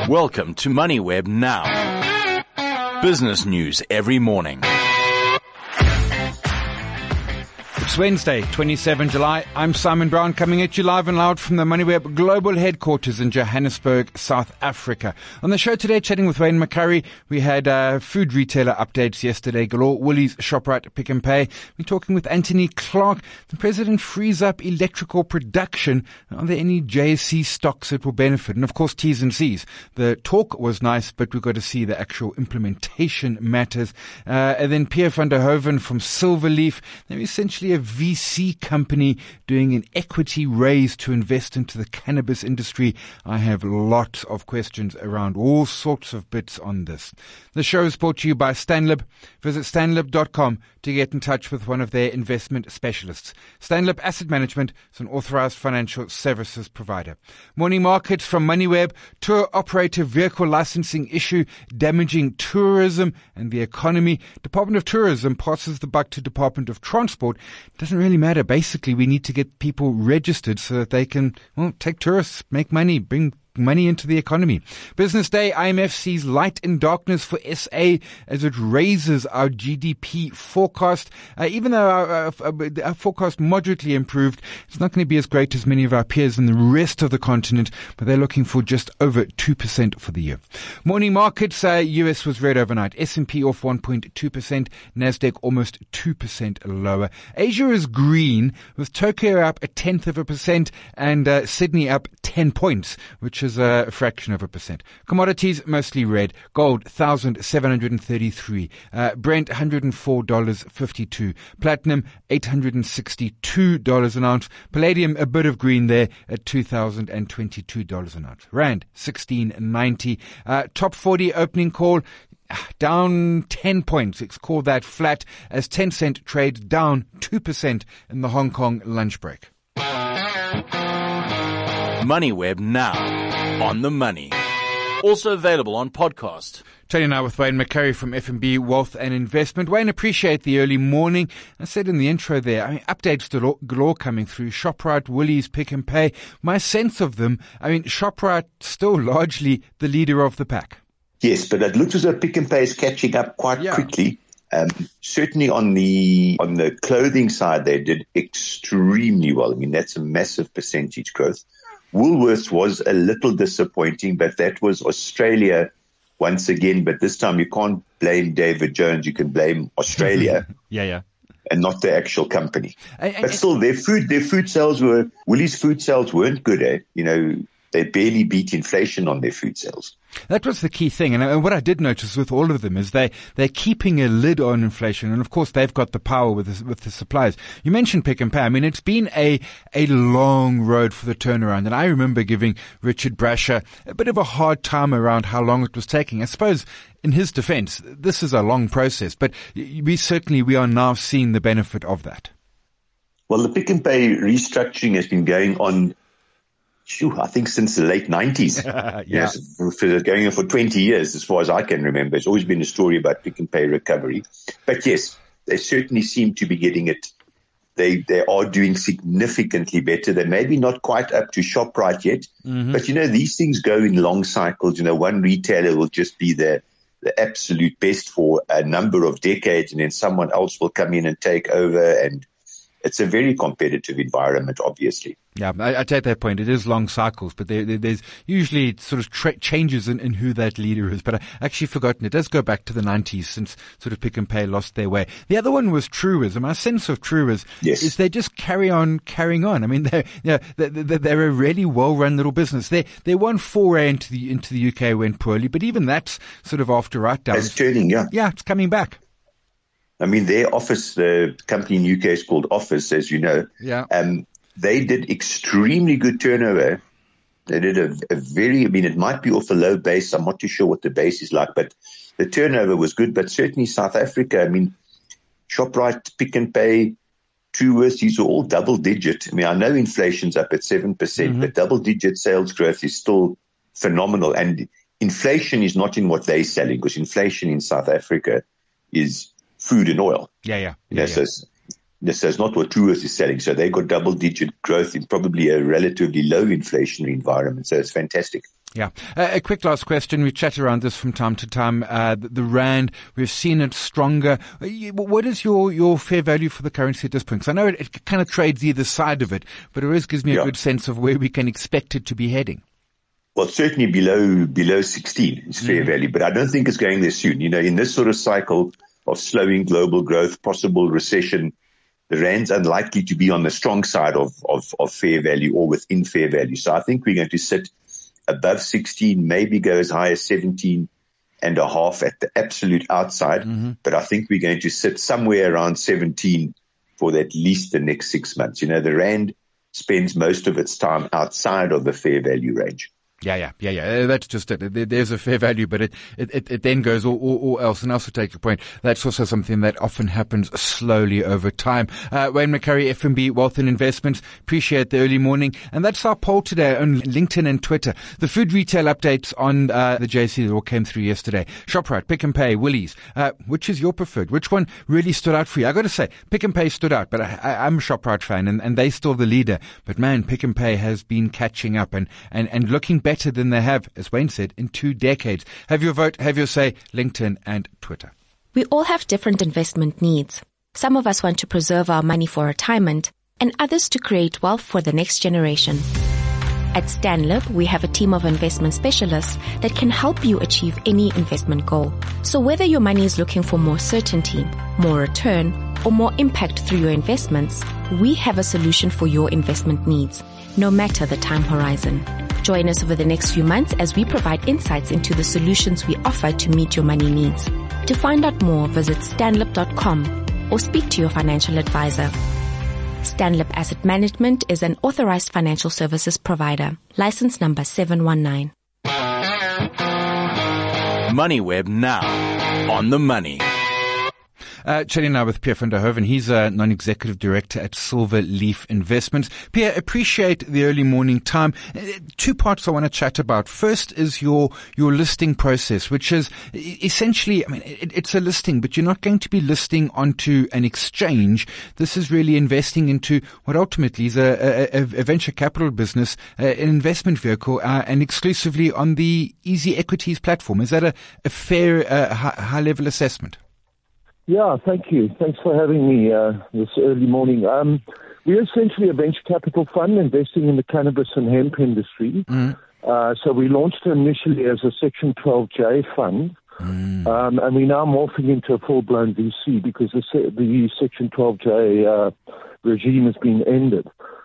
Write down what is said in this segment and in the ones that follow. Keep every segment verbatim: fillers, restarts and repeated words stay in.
Welcome to MoneyWeb Now. Business news every morning. It's Wednesday, the twenty-seventh of July. I'm Simon Brown, coming at you live and loud from the MoneyWeb global headquarters in Johannesburg, South Africa. On the show today, chatting with Wayne McCurry, we had uh, food retailer updates yesterday. Galore, Woolies, Shoprite, Pick n Pay. We're talking with Anthony Clark. The president frees up electrical production. Are there any J S C stocks that will benefit? And of course, T's and C's. The talk was nice, but we've got to see the actual implementation matters. Uh, and then Pierre van der Hoven from Silverleaf. They're essentially a V C company doing an equity raise to invest into the cannabis industry. I have lots of questions around all sorts of bits on this. The show is brought to you by Stanlib. Visit stanlib dot com to get in touch with one of their investment specialists. Stanlib Asset Management is an authorized financial services provider. Morning markets from MoneyWeb. Tour operator vehicle licensing issue damaging tourism and the economy. Department of Tourism passes the buck to Department of Transport. Doesn't really matter. Basically, we need to get people registered so that they can, well, take tourists, make money, bring money into the economy. Business Day, I M F sees light in darkness for S A as it raises our G D P forecast. Uh, even though our, our, our forecast moderately improved, it's not going to be as great as many of our peers in the rest of the continent, but they're looking for just over two percent for the year. Morning markets, uh, U S was red overnight. S and P off one point two percent, NASDAQ almost two percent lower. Asia is green, with Tokyo up a tenth of a percent and uh, Sydney up ten points, which is a fraction of a percent. Commodities mostly red. Gold one thousand seven hundred thirty-three. Uh, Brent one hundred four dollars and fifty-two cents. Platinum eight hundred sixty-two dollars an ounce. Palladium a bit of green there at two thousand twenty-two dollars an ounce. Rand sixteen ninety. Uh, top forty opening call down ten points. It's called that flat as Tencent trades down two percent in the Hong Kong lunch break. MoneyWeb Now. On the money. Also available on podcast. Chatting now with Wayne McCurry from F N B Wealth and Investment. Wayne, appreciate the early morning. I said in the intro there, I mean, updates galore coming through. Shoprite, Woolies, Pick n Pay. My sense of them, I mean, Shoprite still largely the leader of the pack. Yes, but it looks as though Pick n Pay is catching up quite yeah. quickly. Um, certainly on the on the clothing side, they did extremely well. I mean, that's a massive percentage growth. Woolworths was a little disappointing, but that was Australia once again. But this time you can't blame David Jones. You can blame Australia. yeah, yeah. And not the actual company. I, I, but still, their food, their food sales were, Woolies' food sales weren't good, eh? You know, they barely beat inflation on their food sales. That was the key thing. And what I did notice with all of them is they, they're keeping a lid on inflation. And of course, they've got the power with the, with the suppliers. You mentioned Pick n Pay. I mean, it's been a, a long road for the turnaround. And I remember giving Richard Brasher a bit of a hard time around how long it was taking. I suppose in his defense, this is a long process, but we certainly, we are now seeing the benefit of that. Well, the Pick n Pay restructuring has been going on Phew, I think since the late nineties. yeah. Yes, for going on for twenty years, as far as I can remember. It's always been a story about Pick n Pay recovery. But yes, they certainly seem to be getting it. They they are doing significantly better. They're maybe not quite up to ShopRite yet. Mm-hmm. But, you know, these things go in long cycles. You know, one retailer will just be the, the absolute best for a number of decades, and then someone else will come in and take over, and it's a very competitive environment, obviously. Yeah, I, I take that point. It is long cycles, but there, there, there's usually sort of tra- changes in, in who that leader is. But I actually forgotten. It does go back to the nineties since sort of Pick n Pay lost their way. The other one was Truism. My sense of Truism yes. is they just carry on carrying on. I mean, they're, you know, they're, they're a really well-run little business. They they one foray into the into the U K went poorly, but even that's sort of after write-downs. It's turning, yeah. Yeah, it's coming back. I mean, their office, the company in the U K is called Office, as you know. Yeah. Um, they did extremely good turnover. They did a, a very, I mean, it might be off a low base. I'm not too sure what the base is like, but the turnover was good. But certainly South Africa, I mean, ShopRite, Pick n Pay, Truworths, these are all double digit. I mean, I know inflation's up at seven percent, mm-hmm. but double digit sales growth is still phenomenal. And inflation is not in what they're selling, because inflation in South Africa is food and oil. Yeah, yeah. yeah, yeah, so, yeah. It's, so it's not what Truworths is selling. So they got double digit growth in probably a relatively low inflationary environment. So it's fantastic. Yeah. Uh, a quick last question. We chat around this from time to time. Uh, the, the rand, we've seen it stronger. What is your, your fair value for the currency at this point? Because I know it, it kind of trades either side of it, but it always gives me a yeah. good sense of where we can expect it to be heading. Well, certainly below below sixteen is fair mm. value, but I don't think it's going there soon. You know, in this sort of cycle of slowing global growth, possible recession, the rand's unlikely to be on the strong side of, of, of fair value or within fair value. So I think we're going to sit above sixteen, maybe go as high as seventeen and a half at the absolute outside. Mm-hmm. But I think we're going to sit somewhere around seventeen for at least the next six months. You know, the rand spends most of its time outside of the fair value range. Yeah, yeah, yeah, yeah. That's just it. There's a fair value, but it, it, it then goes all, all, all else. And I also take your point. That's also something that often happens slowly over time. Uh, Wayne McCurrie, F N B Wealth and Investments. Appreciate the early morning. And that's our poll today on LinkedIn and Twitter. The food retail updates on, uh, the J C that all came through yesterday. ShopRite, Pick n Pay, Woolies. Uh, which is your preferred? Which one really stood out for you? I got to say, Pick n Pay stood out, but I, I, I'm a ShopRite fan and, and they still the leader. But man, Pick n Pay has been catching up and, and, and looking better than they have, as Wayne said, in two decades. Have your vote, have your say, LinkedIn and Twitter. We all have different investment needs. Some of us want to preserve our money for retirement, and others to create wealth for the next generation. At Stanlib, we have a team of investment specialists that can help you achieve any investment goal. So whether your money is looking for more certainty, more return, or more impact through your investments, we have a solution for your investment needs, no matter the time horizon. Join us over the next few months as we provide insights into the solutions we offer to meet your money needs. To find out more, visit stanlib dot com or speak to your financial advisor. Stanlib Asset Management is an authorized financial services provider. License number seven one nine. MoneyWeb now on the money. Uh, chatting now with Pierre van der Hoeven. He's a non-executive director at Silver Leaf Investments. Pierre, appreciate the early morning time. Uh, two parts I want to chat about. First is your, your listing process, which is essentially, I mean, it, it's a listing, but you're not going to be listing onto an exchange. This is really investing into what ultimately is a, a, a venture capital business, uh, an investment vehicle, uh, and exclusively on the Easy Equities platform. Is that a, a fair, uh, high level assessment? Yeah, thank you. Thanks for having me uh, this early morning. Um, we're essentially a venture capital fund investing in the cannabis and hemp industry. Mm. Uh, so we launched initially as a Section twelve J fund, mm. um, and we're now morphing into a full-blown V C because the, the Section twelve J uh, regime has been ended.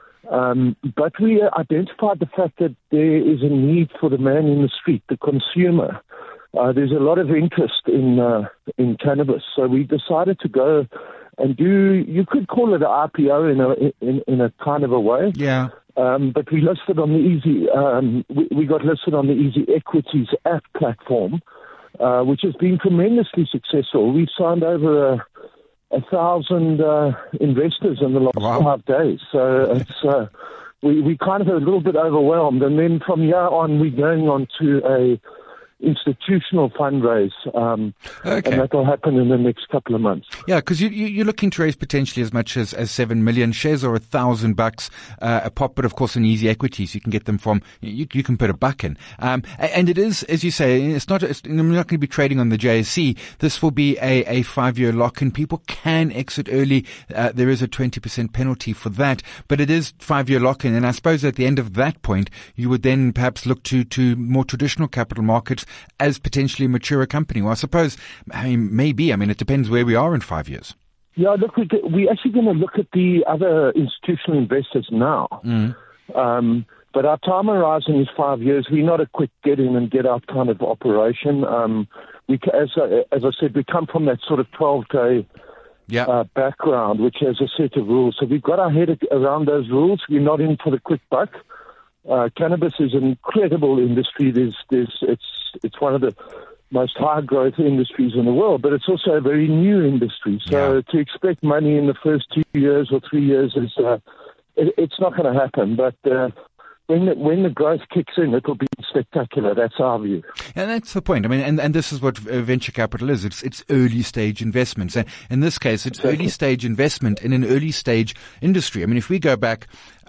Um, but we identified the fact that there is a need for the man in the street, the consumer. Uh, there's a lot of interest in uh, in cannabis, so we decided to go and do. You could call it an I P O in a in, in a kind of a way. Yeah. Um, but we listed on the Easy. Um, we, we got listed on the Easy Equities app platform, uh, which has been tremendously successful. We've signed over a, a thousand uh, investors in the last wow. five days. So it's uh, we we kind of a little bit overwhelmed, and then from here on, we're going on to a institutional fundraise, um, okay. and that will happen in the next couple of months. Yeah, because you, you, you're looking to raise potentially as much as, as seven million shares or a thousand bucks uh, a pop, but of course in Easy Equities you can get them from. You, you can put a buck in, um, and it is, as you say, it's not. It's, we're not going to be trading on the J S C. This will be a, a five-year lock, and people can exit early. Uh, there is a twenty percent penalty for that, but it is five-year lock-in, and I suppose at the end of that point you would then perhaps look to to more traditional capital markets as potentially a mature company. Well, I suppose, I mean, maybe, I mean, it depends where we are in five years. Yeah, look, we get, we're actually going to look at the other institutional investors now. Mm. Um, but our time horizon is five years. We're not a quick get in and get out kind of operation. Um, we, as, I, as I said, we come from that sort of twelve-day yeah. uh, background, which has a set of rules. So we've got our head around those rules. We're not in for the quick buck. Uh, cannabis is an incredible industry. There's, there's, it's, it's one of the most high growth industries in the world, but it's also a very new industry. So yeah. to expect money in the first two years or three years is, uh, it, it's not going to happen. But, uh, when the, when the growth kicks in, it'll be spectacular. That's our view. And that's the point. I mean, and, and this is what venture capital is. It's, it's early stage investments. And in this case, it's exactly. early stage investment in an early stage industry. I mean, if we go back,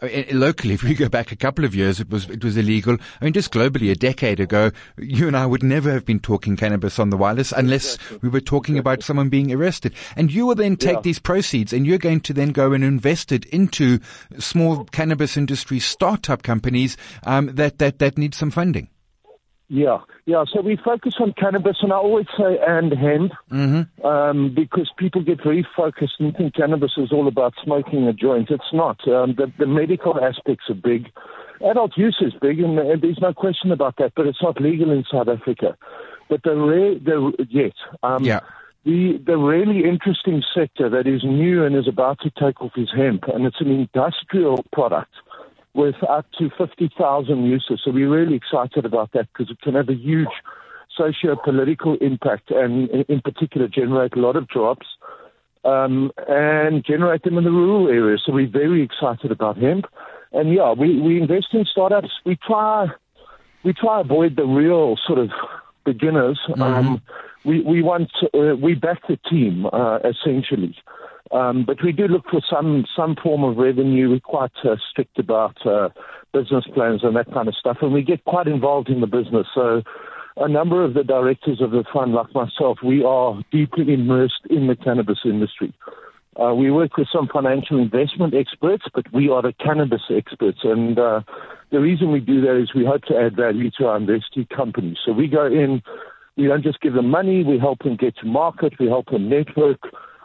I mean, locally, if we go back a couple of years, it was it was illegal. I mean, just globally, a decade ago, you and I would never have been talking cannabis on the wireless unless exactly. we were talking exactly. about someone being arrested. And you will then take yeah. these proceeds and you're going to then go and invest it into small cannabis industry startup companies um, that, that, that need some funding. Yeah, yeah. So we focus on cannabis, and I always say and hemp, mm-hmm. um, because people get very focused and think cannabis is all about smoking a joint. It's not. Um, the, the medical aspects are big. Adult use is big, and, and there's no question about that, but it's not legal in South Africa. But the rare, the yet, um, yeah. the the really interesting sector that is new and is about to take off is hemp, and it's an industrial product with up to fifty thousand uses. So we're really excited about that because it can have a huge socio-political impact and, in particular, generate a lot of jobs um, and generate them in the rural areas. So we're very excited about hemp. And, yeah, we, we invest in startups. We try we try avoid the real sort of beginners. Mm-hmm. Um, we, we want uh, we back the team, uh, essentially. Um, but we do look for some, some form of revenue. We're quite uh, strict about uh, business plans and that kind of stuff, and we get quite involved in the business. So a number of the directors of the fund, like myself, we are deeply immersed in the cannabis industry. Uh, we work with some financial investment experts, but we are the cannabis experts. And uh, the reason we do that is we hope to add value to our investee companies. So we go in, we don't just give them money, we help them get to market, we help them network,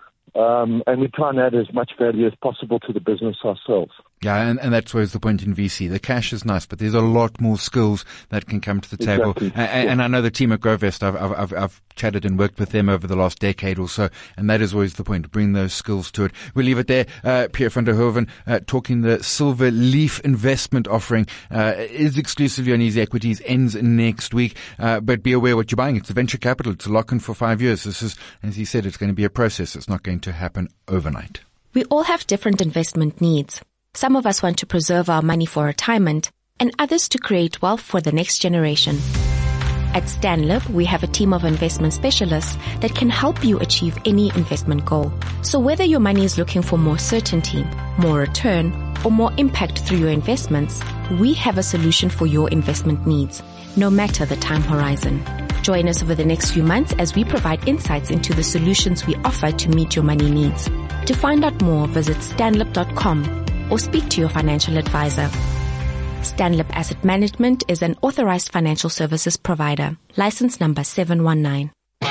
Um, and we try and add as much value as possible to the business ourselves. Yeah, and, and that's where's the point in V C. The cash is nice, but there's a lot more skills that can come to the table. Exactly. And, yeah. and I know the team at GrowVest, I've, I've, I've chatted and worked with them over the last decade or so, and that is always the point, bring those skills to it. We'll leave it there. Uh, Pierre van der Hoeven, uh, talking the Silver Leaf investment offering, uh, is exclusively on Easy Equities, ends next week. Uh, but be aware what you're buying. It's a venture capital. It's a lock-in for five years. This is, as he said, it's going to be a process. It's not going to happen overnight. We all have different investment needs. Some of us want to preserve our money for retirement, and others to create wealth for the next generation. At Stanlib, we have a team of investment specialists that can help you achieve any investment goal. So whether your money is looking for more certainty, more return, or more impact through your investments, we have a solution for your investment needs, no matter the time horizon. Join us over the next few months as we provide insights into the solutions we offer to meet your money needs. To find out more, visit stanlib dot com or speak to your financial advisor. Stanlib Asset Management is an authorized financial services provider. License number seven one nine.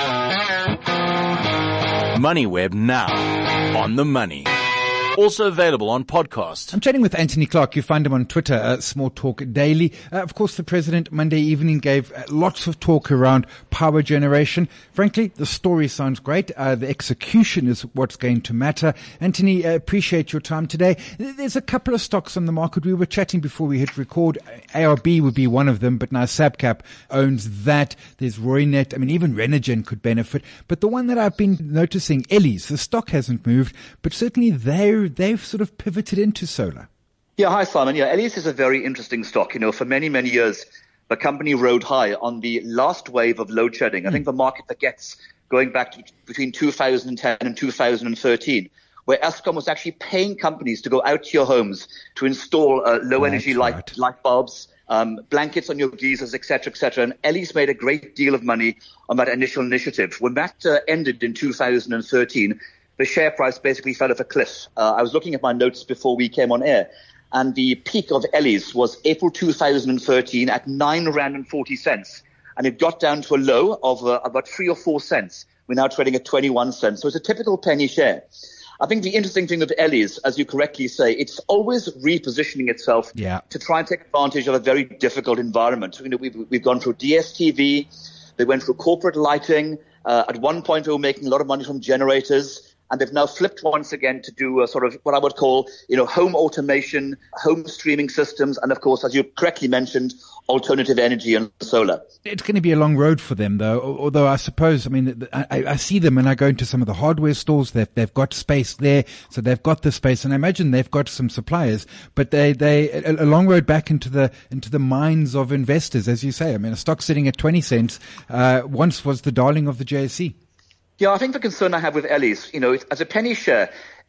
MoneyWeb now. On the money. Also available on podcast. I'm chatting with Anthony Clark. You find him on Twitter, uh, Small Talk Daily. Uh, of course, the president Monday evening gave uh, lots of talk around power generation. Frankly, the story sounds great. Uh, the execution is what's going to matter. Anthony, uh, appreciate your time today. There's a couple of stocks on the market. We were chatting before we hit record. A R B would be one of them, but now Sabcap owns that. There's Roynet. I mean, even Renogen could benefit. But the one that I've been noticing, Ellie's, the stock hasn't moved, but certainly they're they've sort of pivoted into solar. Yeah, hi, Simon. Yeah, Ellie's is a very interesting stock. You know, for many, many years, the company rode high on the last wave of load shedding. Mm. I think the market forgets going back to between two thousand ten and two thousand thirteen, where Eskom was actually paying companies to go out to your homes to install uh, low-energy light, right. light bulbs, um, blankets on your geysers, et cetera, et cetera. And Ellie's made a great deal of money on that initial initiative. When that uh, ended in two thousand thirteen, the share price basically fell off a cliff. Uh, I was looking at my notes before we came on air, and the peak of Ellie's was April two thousand thirteen at nine rand and forty cents, and it got down to a low of uh, about three or four cents. We're now trading at twenty-one cents, so it's a typical penny share. I think the interesting thing with Ellie's, as you correctly say, it's always repositioning itself yeah. to try and take advantage of a very difficult environment. You know, we've, we've gone through D S T V, they went through corporate lighting. Uh, at one point, they were making a lot of money from generators. And they've now flipped once again to do a sort of what I would call, you know, home automation, home streaming systems, and of course, as you correctly mentioned, alternative energy and solar. It's going to be a long road for them, though. Although I suppose, I mean, I, I see them and I go into some of the hardware stores. They've they've got space there, so they've got the space, and I imagine they've got some suppliers. But they they a, a long road back into the into the minds of investors, as you say. I mean, a stock sitting at twenty cents uh, once was the darling of the J S E. Yeah, I think the concern I have with Ellie's, you know, as a penny share, it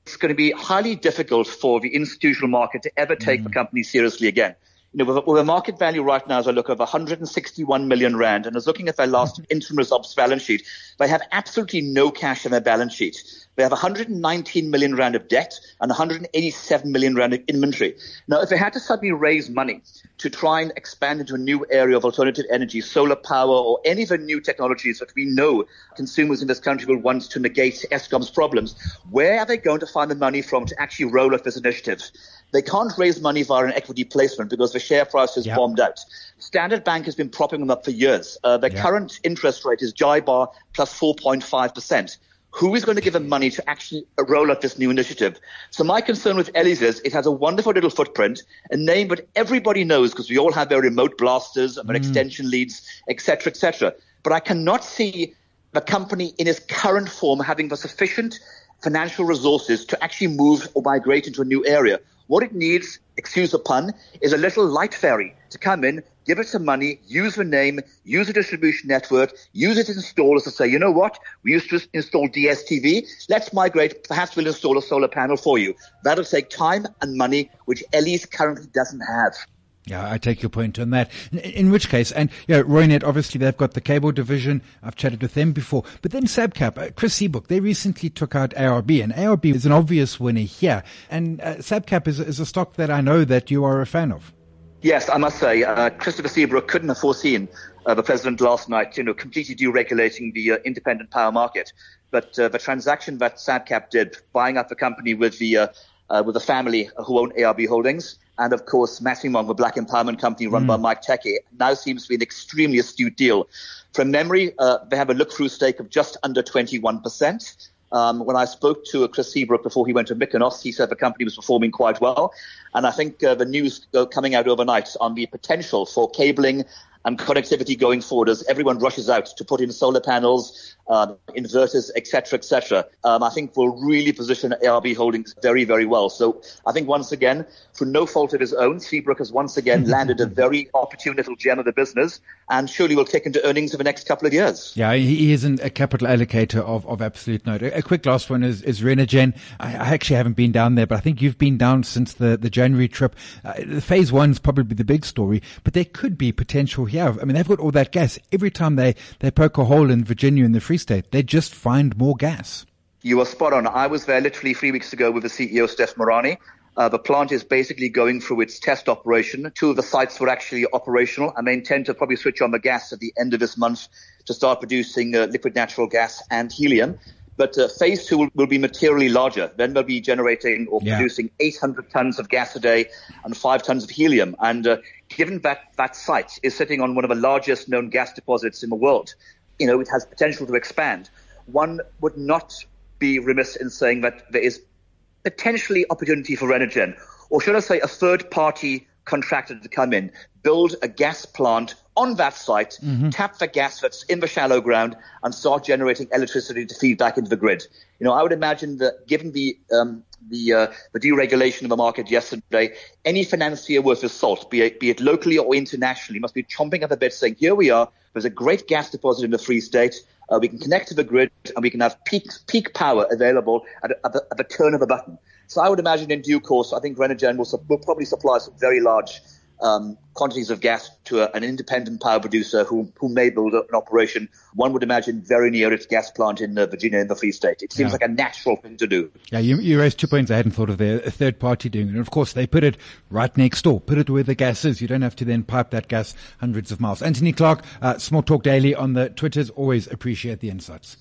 it's going to be highly difficult for the institutional market to ever take mm. the company seriously again. You know, with a, with a market value right now, as I look of one hundred sixty-one million rand, and I was looking at their last interim results balance sheet, they have absolutely no cash in their balance sheet. They have one hundred nineteen million rand of debt and one hundred eighty-seven million rand of inventory. Now, if they had to suddenly raise money to try and expand into a new area of alternative energy, solar power, or any of the new technologies that we know consumers in this country will want to negate Eskom's problems, where are they going to find the money from to actually roll out this initiative? They can't raise money via an equity placement because the share price has yep. bombed out. Standard Bank has been propping them up for years. Uh, their yep. current interest rate is JIBAR plus four point five percent. Who is going to give them money to actually roll out this new initiative? So my concern with Ellie's is it has a wonderful little footprint, a name that everybody knows because we all have their remote blasters and their mm. extension leads, et cetera, et cetera. But I cannot see the company in its current form having the sufficient financial resources to actually move or migrate into a new area. What it needs, excuse the pun, is a little light ferry to come in, give it some money, use the name, use a distribution network, use it as installers to say, you know what, we used to install D S T V, let's migrate, perhaps we'll install a solar panel for you. That'll take time and money, which Ellie's currently doesn't have. Yeah, I take your point on that. In, in which case, and you know, Roynet, obviously they've got the cable division. I've chatted with them before. But then Sabcap, uh, Chris Seabrook, they recently took out A R B, and A R B is an obvious winner here. And uh, Sabcap is, is a stock that I know that you are a fan of. Yes, I must say, uh, Christopher Seabrook couldn't have foreseen uh, the president last night, you know, completely deregulating the uh, independent power market. But uh, the transaction that Sabcap did, buying up the company with the uh, uh, with the family who own A R B Holdings, and of course, Massimong, the black empowerment company run mm. by Mike Techie, now seems to be an extremely astute deal. From memory, uh, they have a look-through stake of just under twenty-one percent. Um, when I spoke to Chris Seabrook before he went to Mykonos, he said the company was performing quite well. And I think uh, the news uh, coming out overnight on the potential for cabling and connectivity going forward as everyone rushes out to put in solar panels, um, inverters, et cetera, et cetera, um, I think will really position A R B Holdings very, very well. So I think once again, through no fault of his own, Seabrook has once again landed a very opportune little gem of the business and surely will kick into earnings for the next couple of years. Yeah, he isn't a capital allocator of, of absolute note. A, a quick last one is, is Renergen. I, I actually haven't been down there, but I think you've been down since the, the January trip. Uh, phase one's probably the big story, but there could be potential here. I mean, they've got all that gas. Every time they, they poke a hole in Virginia and the Free State, they just find more gas. You are spot on. I was there literally three weeks ago with the C E O, Steph Morani. Uh, the plant is basically going through its test operation. Two of the sites were actually operational, and they intend to probably switch on the gas at the end of this month to start producing uh, liquid natural gas and helium. But uh, phase two will, will be materially larger. Then they'll be generating or yeah. producing eight hundred tons of gas a day and five tons of helium. And uh, given that that site is sitting on one of the largest known gas deposits in the world, you know, it has potential to expand. One would not be remiss in saying that there is potentially opportunity for Renergen, or should I say a third-party contractor to come in, build a gas plant on that site, mm-hmm. tap the gas that's in the shallow ground, and start generating electricity to feed back into the grid. You know, I would imagine that given the um, the uh, the deregulation of the market yesterday, any financier worth his salt, be it, be it locally or internationally, must be chomping at the bit saying, here we are, there's a great gas deposit in the Free State, uh, we can connect to the grid, and we can have peak peak power available at, at, the, at the turn of a button. So I would imagine in due course, I think Renergen will, will probably supply some very large um, quantities of gas to a, an independent power producer who, who may build an operation, one would imagine, very near its gas plant in uh, Virginia in the Free State. It seems yeah. like a natural thing to do. Yeah, you, you raised two points I hadn't thought of there. A third party doing it. And of course, they put it right next door. Put it where the gas is. You don't have to then pipe that gas hundreds of miles. Anthony Clark, uh, Small Talk Daily on the Twitters. Always appreciate the insights.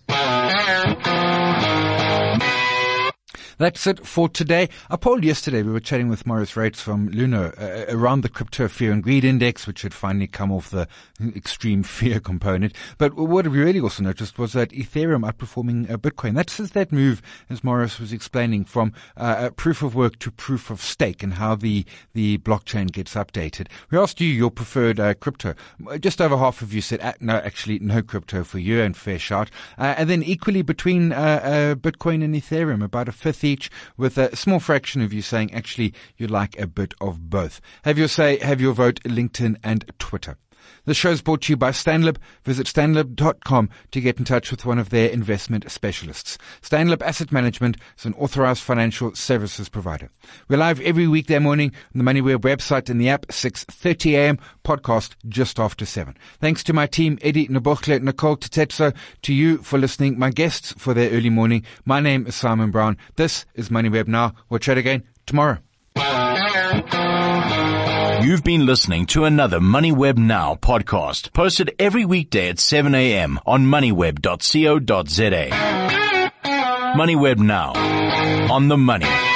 That's it for today. I polled yesterday, we were chatting with Maurice Rates from Luno uh, around the crypto fear and greed index, which had finally come off the extreme fear component. But what we really also noticed was that Ethereum outperforming uh, Bitcoin. That's since that move, as Maurice was explaining, from uh, proof of work to proof of stake and how the, the blockchain gets updated. We asked you your preferred uh, crypto. Just over half of you said, uh, no, actually no crypto for you, and fair shout. Uh, and then equally between uh, uh, Bitcoin and Ethereum, about a fifth each, with a small fraction of you saying actually you like a bit of both. Have your say, have your vote, LinkedIn and Twitter. The show is brought to you by Stanlib. Visit stanlib dot com to get in touch with one of their investment specialists. Stanlib Asset Management is an authorized financial services provider. We're live every weekday morning on the MoneyWeb website and the app, six thirty a.m., podcast just after seven. Thanks to my team, Eddie Nabokle, Nicole Tetetso, to you for listening, my guests for their early morning. My name is Simon Brown. This is MoneyWeb Now. We'll chat again tomorrow. You've been listening to another MoneyWeb Now podcast, posted every weekday at seven a.m. on moneyweb dot co dot za. MoneyWeb Now, on the money.